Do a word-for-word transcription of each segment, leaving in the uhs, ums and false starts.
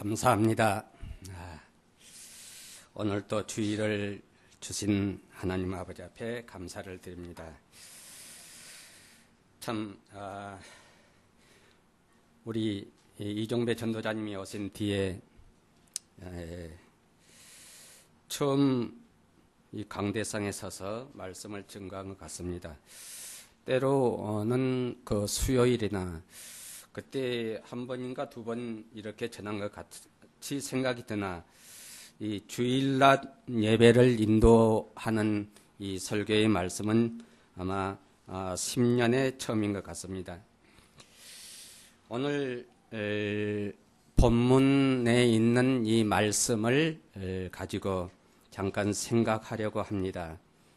감사합니다. 오늘 또 주일을 주신 하나님 아버지 앞에 감사를 드립니다. 참 아, 우리 이종배 전도자님이 오신 뒤에 에, 처음 이 강대상에 서서 말씀을 증거한 것 같습니다. 때로는 그 수요일이나 그때 한 번인가 두 번 이렇게 전한 것 같이 생각이 드나 이 주일낮 예배를 인도하는 이 설교의 말씀은 아마 십 년의 처음인 것 같습니다. 오늘 본문에 있는 이 말씀을 가지고 잠깐 생각하려고 합니다.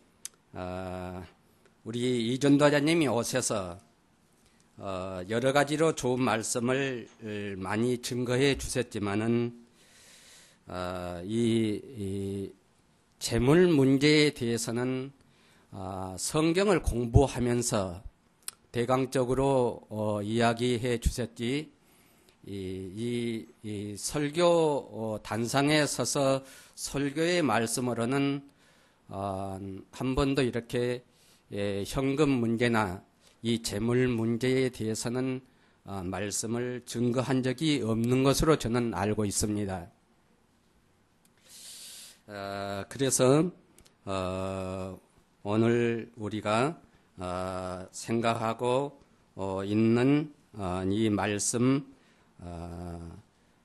우리 이전도자님이 오셔서 여러 가지로 좋은 말씀을 많이 증거해 주셨지만은 어, 이, 이 재물 문제에 대해서는 어, 성경을 공부하면서 대강적으로 어, 이야기해 주셨지 이, 이, 이 설교 어, 단상에 서서 설교의 말씀으로는 어, 한 번도 이렇게 예, 현금 문제나 이 재물 문제에 대해서는 어, 말씀을 증거한 적이 없는 것으로 저는 알고 있습니다. 어, 그래서 어, 오늘 우리가 어, 생각하고 어, 있는 어, 이 말씀 어,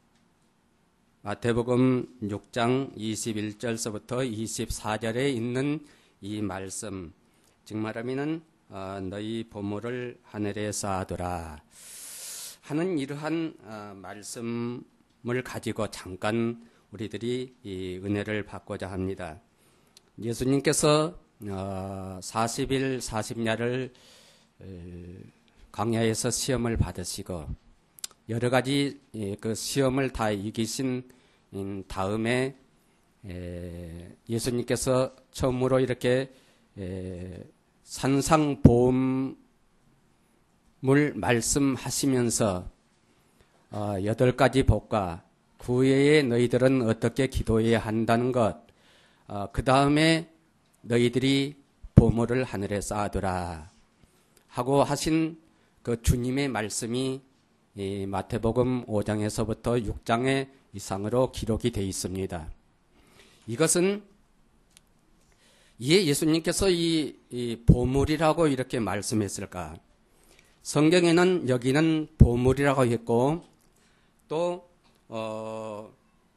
마태복음 육 장 이십일 절서부터 이십사 절에 있는 이 말씀, 즉 말하면은 어, 너희 보물을 하늘에 쌓아두라 하는 이러한 어, 말씀을 가지고 잠깐 우리들이 이 은혜를 받고자 합니다. 예수님께서 사십 일 사십 야를 광야에서 시험을 받으시고 여러 가지 그 시험을 다 이기신 다음에 예수님께서 처음으로 이렇게 산상보험을 말씀하시면서 여덟 가지 복과 그 외에 너희들은 어떻게 기도해야 한다는 것, 어, 그 다음에 너희들이 보물을 하늘에 쌓아두라 하고 하신 그 주님의 말씀이 이 마태복음 오 장에서부터 육 장의 이상으로 기록이 되어 있습니다. 이것은 왜 예수님께서 이, 이 보물이라고 이렇게 말씀했을까? 성경에는 여기는 보물이라고 했고 또 어,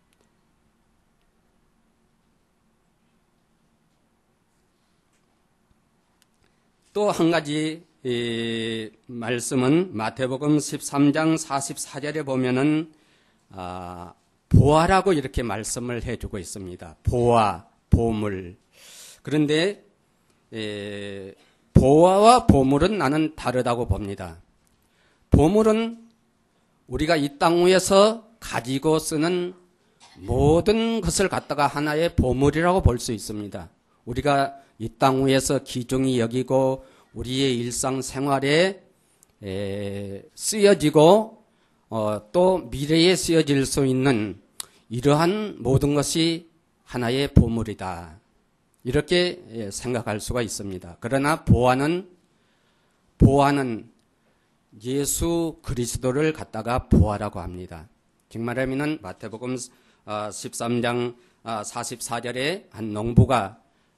또 한 가지 이 말씀은 마태복음 십삼 장 사십사 절에 보면은 아, 보화라고 이렇게 말씀을 해주고 있습니다. 보화, 보물. 그런데 에, 보화와 보물은 나는 다르다고 봅니다. 보물은 우리가 이 땅 위에서 가지고 쓰는 모든 것을 갖다가 하나의 보물이라고 볼 수 있습니다. 우리가 이 땅 위에서 귀중히 여기고 우리의 일상생활에 에, 쓰여지고 어, 또 미래에 쓰여질 수 있는 이러한 모든 것이 하나의 보물이다. 이렇게 생각할 수가 있습니다. 그러나 보화는 보화는 예수 그리스도를 갖다가 보화라고 합니다. 즉 말하면은 마태복음 십삼 장 사십사 절에 한 농부가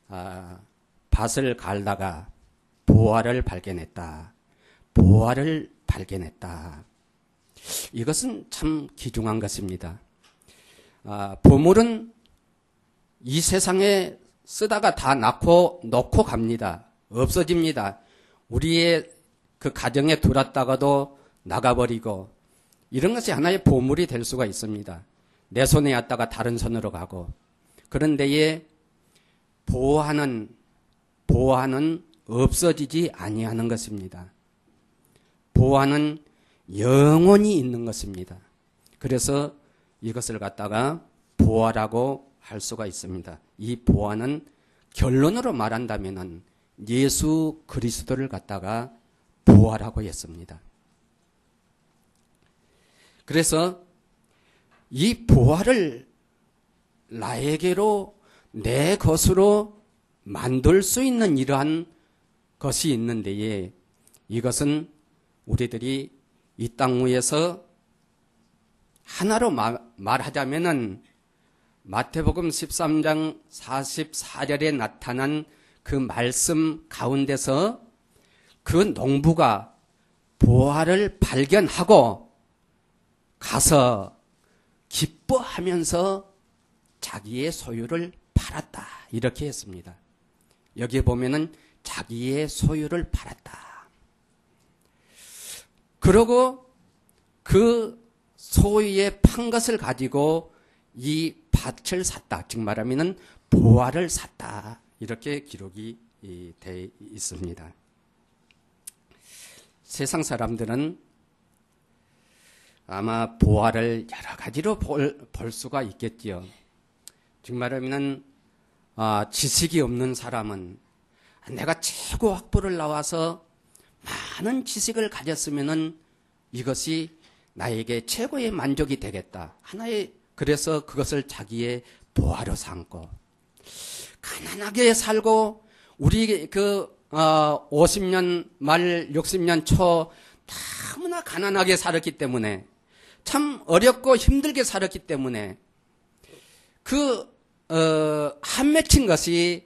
밭을 갈다가 보화를 발견했다. 보화를 발견했다. 이것은 참 귀중한 것입니다. 보물은 이 세상에 쓰다가 다 낳고 놓고 갑니다. 없어집니다. 우리의 그 가정에 들어왔다가도 나가버리고 이런 것이 하나의 보물이 될 수가 있습니다. 내 손에 왔다가 다른 손으로 가고 그런데에 보화는 보화는 없어지지 아니하는 것입니다. 보화는 영원히 있는 것입니다. 그래서 이것을 갖다가 보화라고 할 수가 있습니다. 이 보화는 결론으로 말한다면은 예수 그리스도를 갖다가 보화라고 했습니다. 그래서 이 보화를 나에게로 내 것으로 만들 수 있는 이러한 것이 있는데 이것은 우리들이 이 땅 위에서 하나로 말, 말하자면은 마태복음 십삼 장 사십사 절에 나타난 그 말씀 가운데서 그 농부가 보화를 발견하고 가서 기뻐하면서 자기의 소유를 팔았다. 이렇게 했습니다. 여기에 보면은 자기의 소유를 팔았다. 그러고 그 소유의 판 것을 가지고 이 밭을 샀다. 즉 말하면은 보화를 샀다. 이렇게 기록이 되어 있습니다. 세상 사람들은 아마 보화를 여러 가지로 볼, 볼 수가 있겠지요. 즉 말하면은 아, 지식이 없는 사람은 내가 최고 학부를 나와서 많은 지식을 가졌으면은 이것이 나에게 최고의 만족이 되겠다. 하나의 그래서 그것을 자기의 보화로 삼고 가난하게 살고 우리 그 어, 오십 년 말 육십 년 초 너무나 가난하게 살았기 때문에 참 어렵고 힘들게 살았기 때문에 그 어, 한 맺힌 것이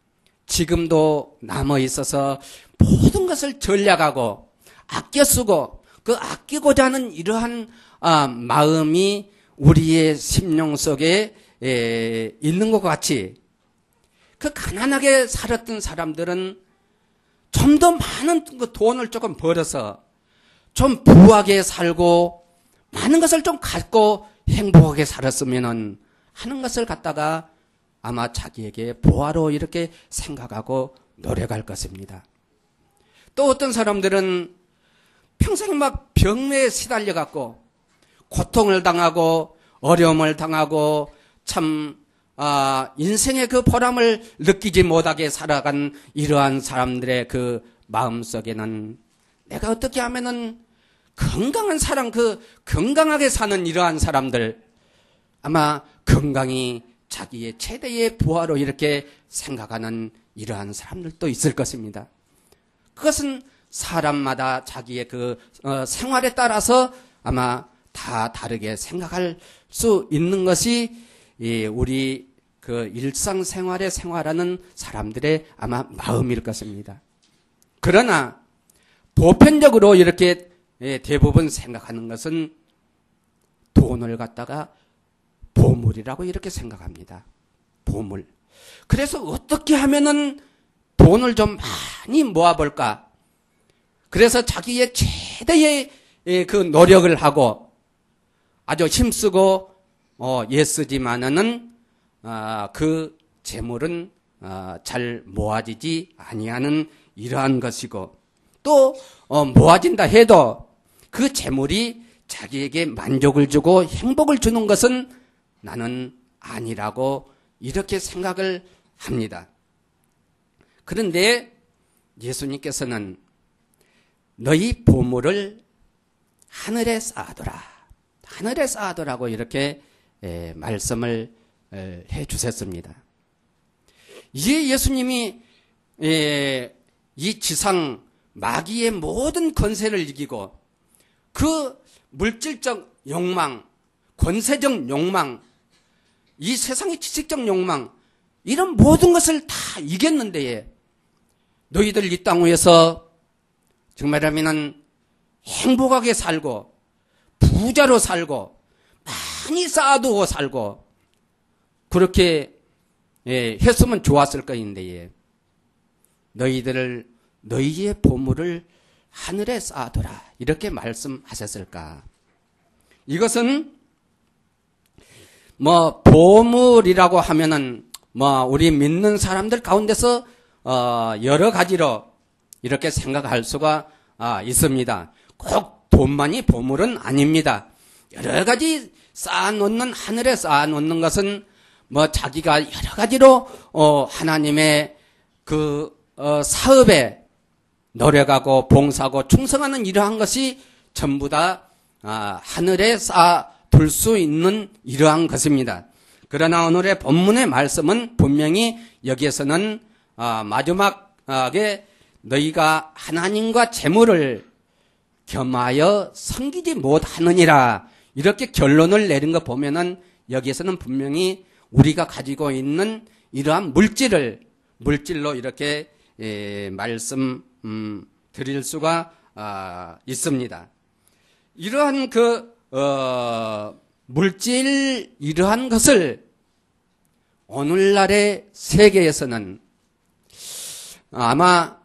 지금도 남아 있어서 모든 것을 전략하고 아껴 쓰고 그 아끼고자 하는 이러한 아, 마음이 우리의 심령 속에 에, 있는 것 같이 그 가난하게 살았던 사람들은 좀 더 많은 그 돈을 조금 벌어서 좀 부하게 살고 많은 것을 좀 갖고 행복하게 살았으면은 하는 것을 갖다가 아마 자기에게 보화로 이렇게 생각하고 노력할 것입니다. 또 어떤 사람들은 평생 막 병에 시달려 갖고 고통을 당하고 어려움을 당하고 참 아, 인생의 그 보람을 느끼지 못하게 살아간 이러한 사람들의 그 마음속에는 내가 어떻게 하면은 건강한 사람, 그 건강하게 사는 이러한 사람들 아마 건강이 자기의 최대의 부하로 이렇게 생각하는 이러한 사람들도 있을 것입니다. 그것은 사람마다 자기의 그 어, 생활에 따라서 아마 다 다르게 생각할 수 있는 것이 이 우리 그 일상생활에 생활하는 사람들의 아마 마음일 것입니다. 그러나 보편적으로 이렇게 대부분 생각하는 것은 돈을 갖다가 보물이라고 이렇게 생각합니다. 보물. 그래서 어떻게 하면은 돈을 좀 많이 모아볼까? 그래서 자기의 최대의 그 노력을 하고 아주 힘쓰고 어, 애쓰지만은 아, 그 재물은 아, 잘 모아지지 아니하는 이러한 것이고 또 어, 모아진다 해도 그 재물이 자기에게 만족을 주고 행복을 주는 것은 나는 아니라고 이렇게 생각을 합니다. 그런데 예수님께서는 너희 보물을 하늘에 쌓아둬라. 하늘에 쌓아두라고 이렇게 에, 말씀을 에, 해 주셨습니다. 이제 예수님이 에, 이 지상 마귀의 모든 권세를 이기고 그 물질적 욕망, 권세적 욕망, 이 세상의 지식적 욕망 이런 모든 것을 다 이겼는데 너희들 이 땅 위에서 정말이라면 행복하게 살고 부자로 살고 많이 쌓아두고 살고 그렇게 예, 했으면 좋았을 거인데 예. 너희들을 너희의 보물을 하늘에 쌓아둬라 이렇게 말씀하셨을까? 이것은 뭐 보물이라고 하면은 뭐 우리 믿는 사람들 가운데서 어 여러 가지로 이렇게 생각할 수가 아, 있습니다. 꼭 돈만이 보물은 아닙니다. 여러 가지 쌓아놓는 하늘에 쌓아놓는 것은 뭐 자기가 여러 가지로 어 하나님의 그 어 사업에 노력하고 봉사하고 충성하는 이러한 것이 전부 다 아, 하늘에 쌓아 둘 수 있는 이러한 것입니다. 그러나 오늘의 본문의 말씀은 분명히 여기에서는 마지막에 너희가 하나님과 재물을 겸하여 섬기지 못하느니라 이렇게 결론을 내린 거 보면은 여기에서는 분명히 우리가 가지고 있는 이러한 물질을 물질로 이렇게 예, 말씀 음, 드릴 수가 아, 있습니다. 이러한 그 어, 물질 이러한 것을 오늘날의 세계에서는 아마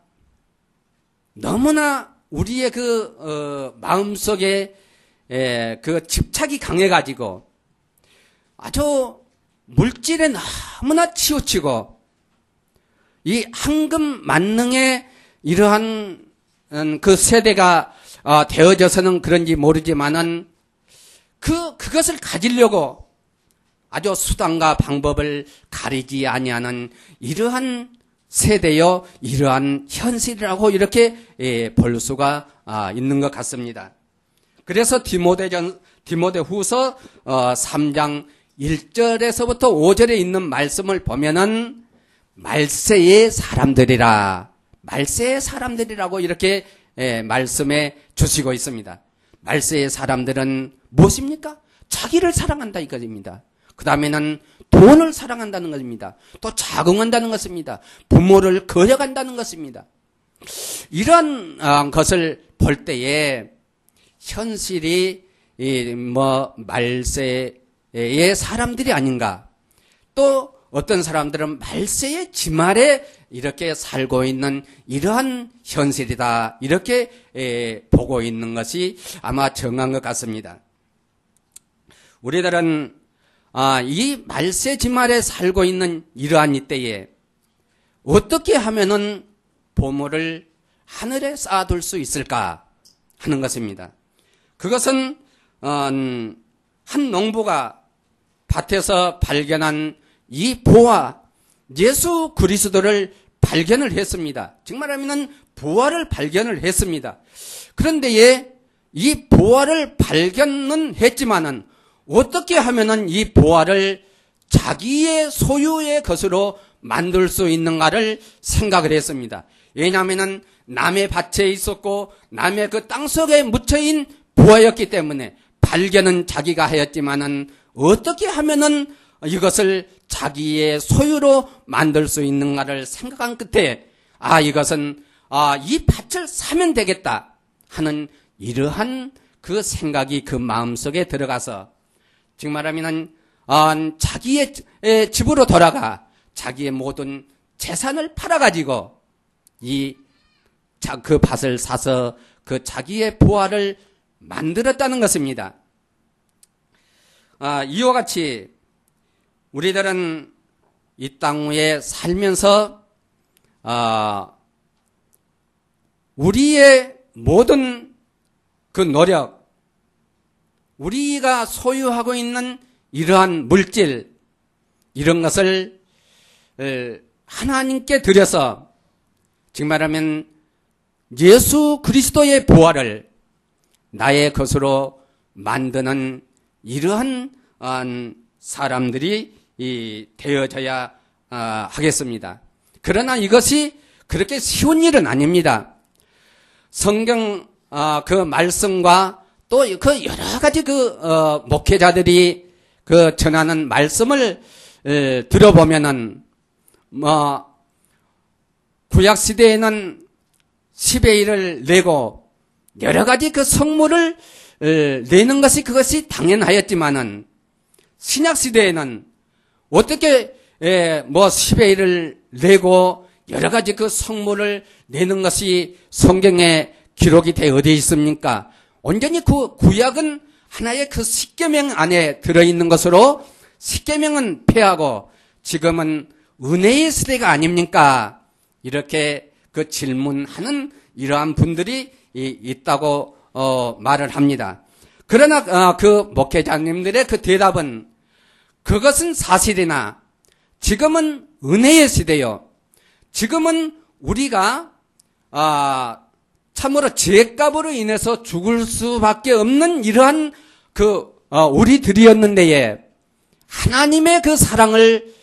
너무나 우리의 그 어, 마음속에 에, 그 집착이 강해가지고 아주 물질에 너무나 치우치고 이 황금 만능의 이러한 그 세대가 어, 되어져서는 그런지 모르지만은 그 그것을 가지려고 아주 수단과 방법을 가리지 아니하는 이러한 세대요, 이러한 현실이라고 이렇게 예, 볼 수가 아, 있는 것 같습니다. 그래서 디모데전 디모데후서 어, 삼 장 일 절에서부터 오 절에 있는 말씀을 보면은 말세의 사람들이라, 말세의 사람들이라고 이렇게 예, 말씀해 주시고 있습니다. 말세의 사람들은 무엇입니까? 자기를 사랑한다 이것입니다. 그 다음에는 돈을 사랑한다는 것입니다. 또 자궁한다는 것입니다. 부모를 거역한다는 것입니다. 이런 것을 볼 때에 현실이 뭐 말세의 사람들이 아닌가. 또 어떤 사람들은 말세의 지말에 이렇게 살고 있는 이러한 현실이다. 이렇게 보고 있는 것이 아마 정한 것 같습니다. 우리들은 아, 이 말세 지말에 살고 있는 이러한 이때에 어떻게 하면은 보물을 하늘에 쌓아둘 수 있을까 하는 것입니다. 그것은 어, 한 농부가 밭에서 발견한 이 보화 예수 그리스도를 발견을 했습니다. 정말하면은 보화를 발견을 했습니다. 그런데 이 보화를 발견은 했지만은 어떻게 하면은 이 보화를 자기의 소유의 것으로 만들 수 있는가를 생각을 했습니다. 왜냐하면은 남의 밭에 있었고 남의 그 땅속에 묻혀있는 보화였기 때문에 발견은 자기가 하였지만은 어떻게 하면은 이것을 자기의 소유로 만들 수 있는가를 생각한 끝에 아 이것은 아 이 밭을 사면 되겠다 하는 이러한 그 생각이 그 마음속에 들어가서 즉 말하면 어, 자기의 집으로 돌아가 자기의 모든 재산을 팔아가지고 이 그 밭을 사서 그 자기의 보화를 만들었다는 것입니다. 아, 이와 같이 우리들은 이 땅 위에 살면서 아, 우리의 모든 그 노력, 우리가 소유하고 있는 이러한 물질, 이런 것을 하나님께 드려서 즉 말하면 예수 그리스도의 보화를 나의 것으로 만드는 이러한 사람들이 되어져야 하겠습니다. 그러나 이것이 그렇게 쉬운 일은 아닙니다. 성경 그 말씀과 또 그 여러 가지 그 목회자들이 그 전하는 말씀을 들어보면은 뭐 구약 시대에는 십의 일을 내고 여러 가지 그 성물을 내는 것이 그것이 당연하였지만은 신약 시대에는 어떻게 뭐 십의 일을 내고 여러 가지 그 성물을 내는 것이 성경에 기록이 되어 어디 있습니까? 온전히 그 구약은 하나의 그 십계명 안에 들어있는 것으로 십계명은 폐하고 지금은 은혜의 시대가 아닙니까? 이렇게 그 질문하는 이러한 분들이 있다고 어 말을 합니다. 그러나 어 그 목회자님들의 그 대답은 그것은 사실이나 지금은 은혜의 시대요. 지금은 우리가 아 참으로 죄값으로 인해서 죽을 수밖에 없는 이러한 그 어, 우리들이었는데에 하나님의 그 사랑을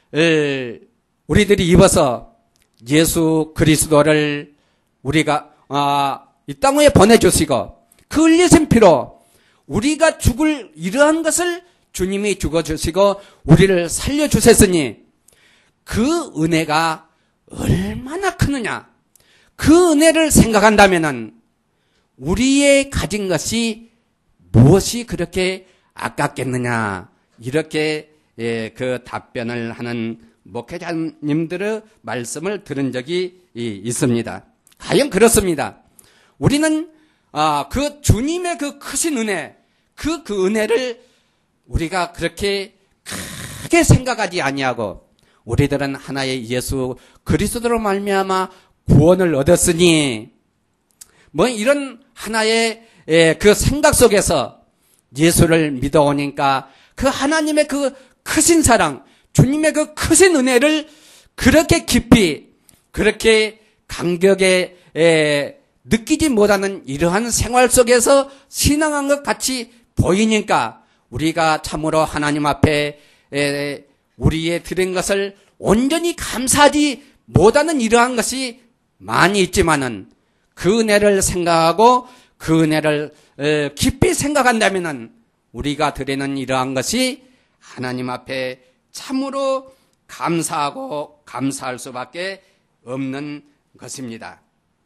우리들이 입어서 예수 그리스도를 우리가 어, 이 땅 위에 보내주시고 그 흘리신 피로 우리가 죽을 이러한 것을 주님이 죽어주시고 우리를 살려주셨으니 그 은혜가 얼마나 크느냐. 그 은혜를 생각한다면은 우리의 가진 것이 무엇이 그렇게 아깝겠느냐. 이렇게 예, 그 답변을 하는 목회자님들의 말씀을 들은 적이 있습니다. 과연 그렇습니다. 우리는 아, 그 주님의 그 크신 은혜, 그, 그 은혜를 우리가 그렇게 크게 생각하지 아니하고 우리들은 하나의 예수 그리스도로 말미암아 구원을 얻었으니 뭐 이런 하나의 그 생각 속에서 예수를 믿어오니까 그 하나님의 그 크신 사랑, 주님의 그 크신 은혜를 그렇게 깊이 그렇게 감격에 느끼지 못하는 이러한 생활 속에서 신앙한 것 같이 보이니까 우리가 참으로 하나님 앞에 우리의 드린 것을 온전히 감사하지 못하는 이러한 것이 많이 있지만은 그 은혜를 생각하고 그 은혜를 깊이 생각한다면은 우리가 드리는 이러한 것이 하나님 앞에 참으로 감사하고 감사할 수밖에 없는 것입니다.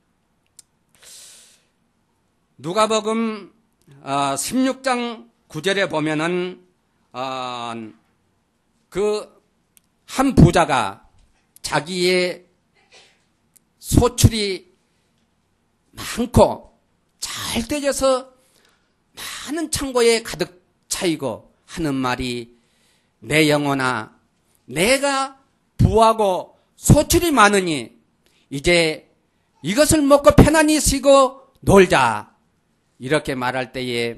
누가복음 십육 장 구 절에 보면은 그 한 부자가 자기의 소출이 많고 잘 되져서 많은 창고에 가득 차이고 하는 말이 내 영혼아 내가 부하고 소출이 많으니 이제 이것을 먹고 편안히 쉬고 놀자. 이렇게 말할 때에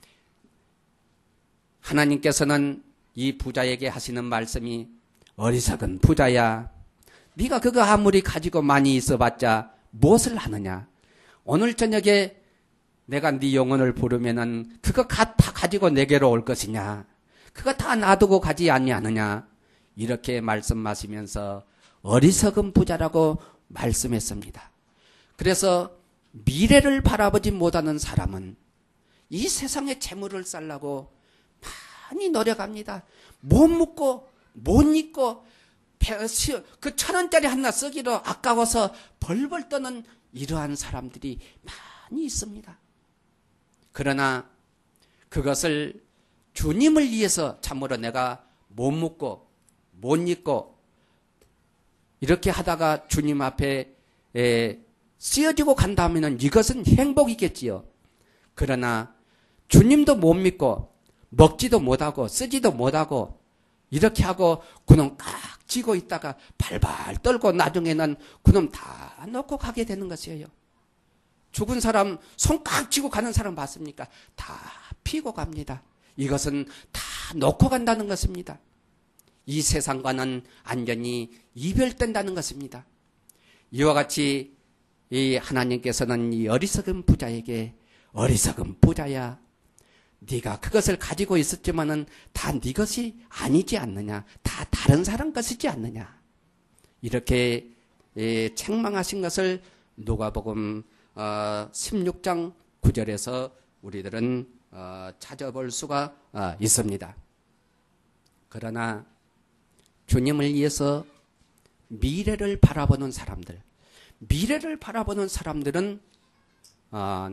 하나님께서는 이 부자에게 하시는 말씀이 어리석은 부자야. 네가 그거 아무리 가지고 많이 있어봤자 무엇을 하느냐. 오늘 저녁에 내가 네 영혼을 부르면은 그거 다 가지고 내게로 올 것이냐. 그거 다 놔두고 가지 아니하느냐. 이렇게 말씀하시면서 어리석은 부자라고 말씀했습니다. 그래서 미래를 바라보지 못하는 사람은 이 세상의 재물을 쌓으려고 많이 노력합니다. 못 먹고 못 입고 그 천 원짜리 하나 쓰기로 아까워서 벌벌 떠는 이러한 사람들이 많이 있습니다. 그러나 그것을 주님을 위해서 참으로 내가 못 먹고 못 입고 이렇게 하다가 주님 앞에 에, 쓰여지고 간다면 이것은 행복이겠지요. 그러나 주님도 못 믿고 먹지도 못하고 쓰지도 못하고 이렇게 하고 그놈 깍 쥐고 있다가 발발 떨고 나중에는 그놈 다 놓고 가게 되는 것이에요. 죽은 사람 손 깍 쥐고 가는 사람 봤습니까? 다 피고 갑니다. 이것은 다 놓고 간다는 것입니다. 이 세상과는 완전히 이별된다는 것입니다. 이와 같이 이 하나님께서는 이 어리석은 부자에게 어리석은 부자야. 네가 그것을 가지고 있었지만은 다 네 것이 아니지 않느냐. 다 다른 사람 것이지 않느냐. 이렇게 예, 책망하신 것을 누가복음 어, 십육 장 구 절에서 우리들은 어, 찾아볼 수가 어, 있습니다. 그러나 주님을 위해서 미래를 바라보는 사람들, 미래를 바라보는 사람들은 어,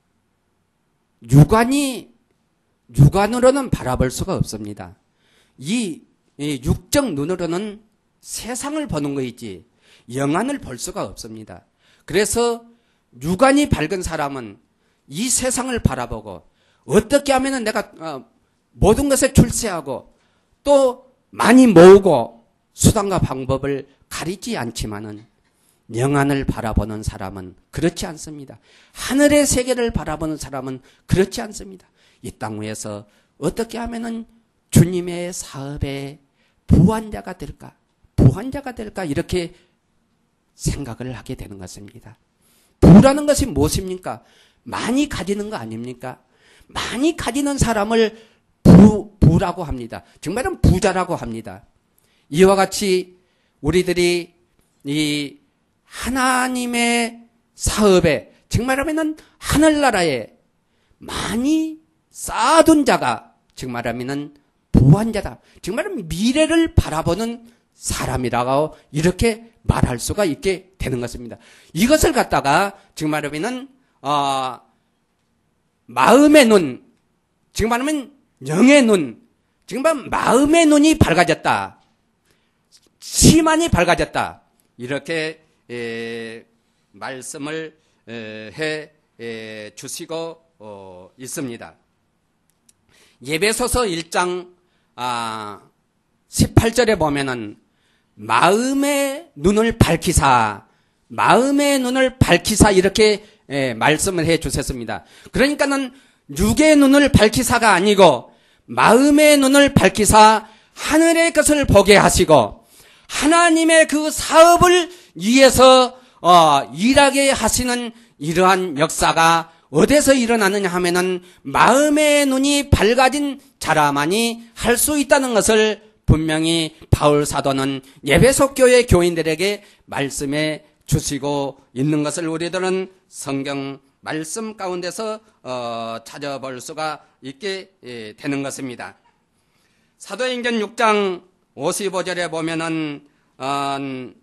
육안이 육안으로는 바라볼 수가 없습니다. 이, 이 육적 눈으로는 세상을 보는 거이지 영안을 볼 수가 없습니다. 그래서 육안이 밝은 사람은 이 세상을 바라보고 어떻게 하면 내가 어, 모든 것에 출세하고 또 많이 모으고 수단과 방법을 가리지 않지만은 영안을 바라보는 사람은 그렇지 않습니다. 하늘의 세계를 바라보는 사람은 그렇지 않습니다. 이 땅 위에서 어떻게 하면은 주님의 사업에 부한자가 될까, 부한자가 될까 이렇게 생각을 하게 되는 것입니다. 부라는 것이 무엇입니까? 많이 가지는 거 아닙니까? 많이 가지는 사람을 부, 부라고 합니다. 정말은 부자라고 합니다. 이와 같이 우리들이 이 하나님의 사업에 정말하면은 하늘나라에 많이 쌓아둔 자가 정말하면은 부한 자다. 정말은 미래를 바라보는 사람이라고 이렇게 말할 수가 있게 되는 것입니다. 이것을 갖다가 정말하면은 어, 마음의 눈, 지금 말하면 영의 눈, 지금 말하면 마음의 눈이 밝아졌다. 시만이 밝아졌다. 이렇게 에, 말씀을 에, 해 에, 주시고 어, 있습니다. 예배소서 일 장 아, 십팔 절에 보면은 마음의 눈을 밝히사, 마음의 눈을 밝히사 이렇게 에, 말씀을 해 주셨습니다. 그러니까는 육의 눈을 밝히사가 아니고 마음의 눈을 밝히사 하늘의 것을 보게 하시고 하나님의 그 사업을 위해서 어, 일하게 하시는 이러한 역사가 어디서 일어나느냐 하면은 마음의 눈이 밝아진 자라만이 할 수 있다는 것을 분명히 바울 사도는 에베소 교회 교인들에게 말씀해 주시고 있는 것을 우리들은 성경 말씀 가운데서 어, 찾아볼 수가 있게 예, 되는 것입니다. 사도행전 육 장 오십오 절에 보면은 어,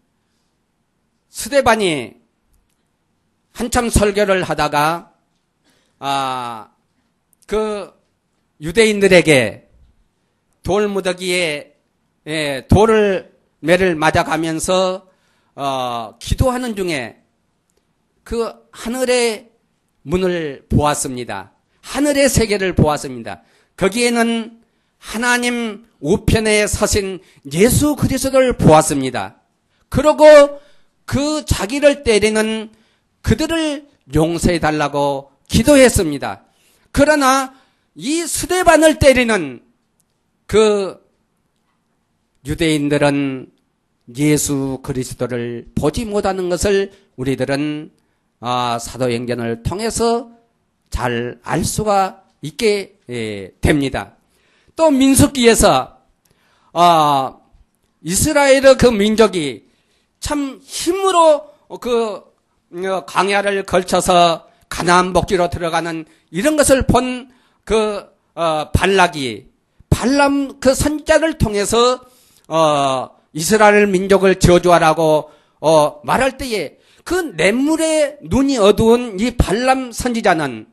스데반이 한참 설교를 하다가 아, 그 유대인들에게 돌무더기에 예, 돌을 매를 맞아가면서 어, 기도하는 중에 그 하늘의 문을 보았습니다. 하늘의 세계를 보았습니다. 거기에는 하나님 우편에 서신 예수 그리스도를 보았습니다. 그러고 그 자기를 때리는 그들을 용서해 달라고 기도했습니다. 그러나 이 스데반을 때리는 그 유대인들은 예수 그리스도를 보지 못하는 것을 우리들은 아, 사도행전을 통해서 잘 알 수가 있게 예, 됩니다. 또 민수기에서 어, 이스라엘의 그 민족이 참 힘으로 그 광야를 걸쳐서 가나안 복지로 들어가는 이런 것을 본 그 어, 발락이 발람 그 선지자를 통해서 어, 이스라엘 민족을 저주하라고 어, 말할 때에 그 냇물에 눈이 어두운 이 발람 선지자는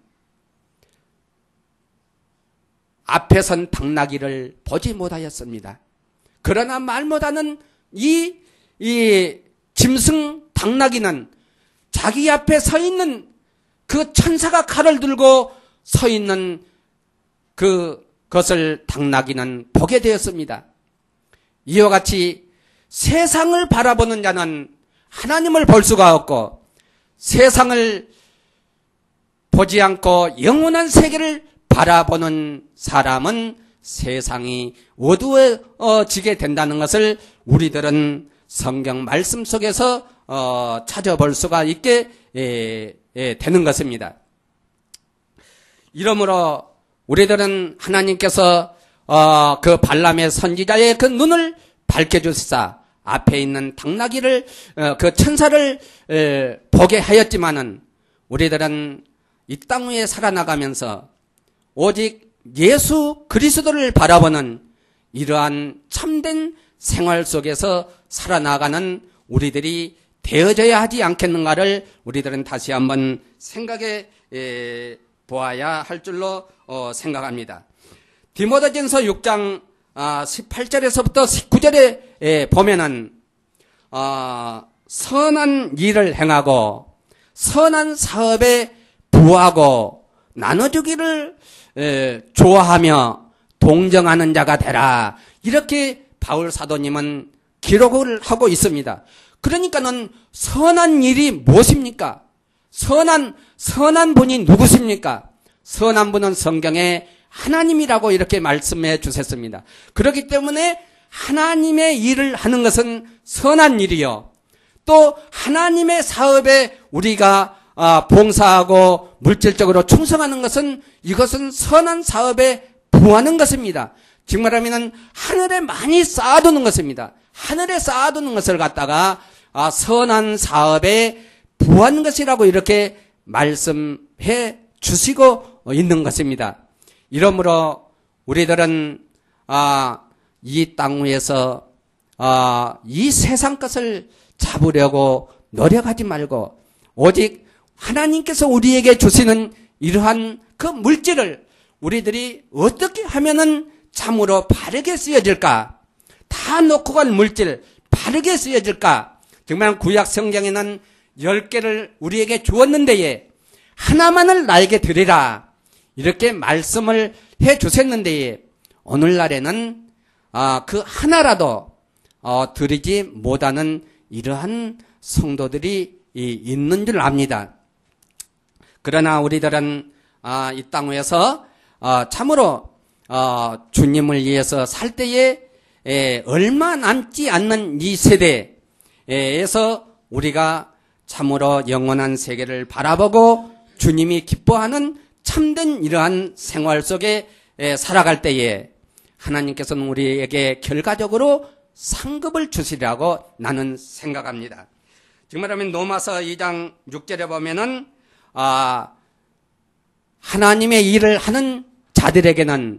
앞에 선 당나귀를 보지 못하였습니다. 그러나 말 못하는 이, 이 짐승 당나귀는 자기 앞에 서 있는 그 천사가 칼을 들고 서 있는 그 것을 당나귀는 보게 되었습니다. 이와 같이 세상을 바라보는 자는 하나님을 볼 수가 없고 세상을 보지 않고 영원한 세계를 바라보는 사람은 세상이 어두워지게 된다는 것을 우리들은 성경 말씀 속에서 어, 찾아볼 수가 있게 에, 에, 되는 것입니다. 이러므로 우리들은 하나님께서 어, 그 발람의 선지자의 그 눈을 밝혀주시사 앞에 있는 당나귀를 어, 그 천사를 에, 보게 하였지만은 우리들은 이 땅 위에 살아나가면서 오직 예수 그리스도를 바라보는 이러한 참된 생활 속에서 살아나가는 우리들이 되어져야 하지 않겠는가를 우리들은 다시 한번 생각해 에, 보아야 할 줄로 어, 생각합니다. 디모데전서 육 장 아, 십팔 절에서부터 십구 절에 에, 보면은 어, 선한 일을 행하고 선한 사업에 부하고 나눠주기를 에, 좋아하며 동정하는 자가 되라. 이렇게 바울 사도님은 기록을 하고 있습니다. 그러니까는 선한 일이 무엇입니까? 선한 선한 분이 누구십니까? 선한 분은 성경에 하나님이라고 이렇게 말씀해 주셨습니다. 그렇기 때문에 하나님의 일을 하는 것은 선한 일이요. 또 하나님의 사업에 우리가 봉사하고 물질적으로 충성하는 것은 이것은 선한 사업에 구하는 것입니다. 즉 말하면 하늘에 많이 쌓아두는 것입니다. 하늘에 쌓아두는 것을 갖다가 아, 선한 사업에 부하는 것이라고 이렇게 말씀해 주시고 있는 것입니다. 이러므로 우리들은 아, 이 땅 위에서 아, 이 세상 것을 잡으려고 노력하지 말고 오직 하나님께서 우리에게 주시는 이러한 그 물질을 우리들이 어떻게 하면은 참으로 바르게 쓰여질까? 다 놓고 간 물질 바르게 쓰여질까? 정말 구약 성경에는 열 개를 우리에게 주었는데에 하나만을 나에게 드리라 이렇게 말씀을 해 주셨는데에 오늘날에는 아, 그 하나라도 어, 드리지 못하는 이러한 성도들이 이, 있는 줄 압니다. 그러나 우리들은 아, 이 땅 위에서 어, 참으로 어, 주님을 위해서 살 때에 에, 얼마 남지 않는 이 세대에서 우리가 참으로 영원한 세계를 바라보고 주님이 기뻐하는 참된 이러한 생활 속에 에, 살아갈 때에 하나님께서는 우리에게 결과적으로 상급을 주시리라고 나는 생각합니다. 지금 말하면 로마서 이 장 육 절에 보면은 아, 하나님의 일을 하는 자들에게는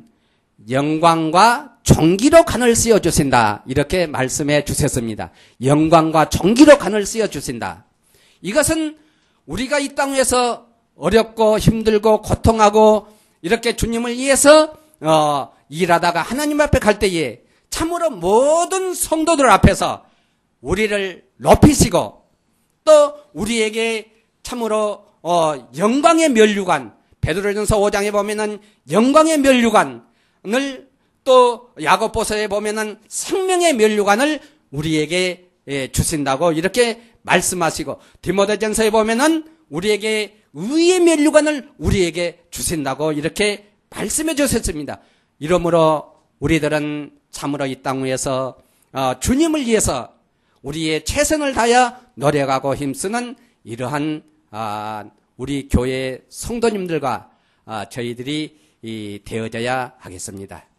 영광과 존귀로 간을 씌워 주신다. 이렇게 말씀해 주셨습니다. 영광과 존귀로 간을 씌워 주신다. 이것은 우리가 이 땅 위에서 어렵고 힘들고 고통하고 이렇게 주님을 위해서 어, 일하다가 하나님 앞에 갈 때에 참으로 모든 성도들 앞에서 우리를 높이시고 또 우리에게 참으로 어, 영광의 면류관, 베드로전서 오 장에 보면은 영광의 면류관을 또 야고보서에 보면은 생명의 면류관을 우리에게 예, 주신다고 이렇게 말씀하시고 디모데전서에 보면은 우리에게 의의 면류관을 우리에게 주신다고 이렇게 말씀해 주셨습니다. 이러므로 우리들은 참으로 이 땅 위에서 어, 주님을 위해서 우리의 최선을 다하여 노력하고 힘쓰는 이러한 아, 우리 교회 성도님들과 아, 저희들이 이, 되어져야 하겠습니다.